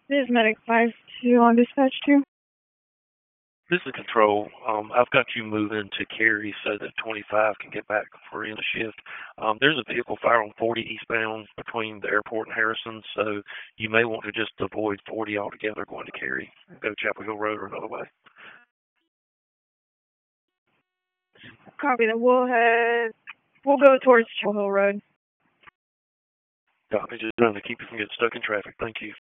This is Medic 5-2 on dispatch 2. This is Control. I've got you moving to Cary so that 25 can get back for end of shift. There's a vehicle fire on 40 eastbound between the airport and Harrison, so you may want to just avoid 40 altogether going to Cary. Go Chapel Hill Road or another way. Copy that. We'll go towards Chapel Hill Road. Copy. Just trying to keep you from getting stuck in traffic. Thank you.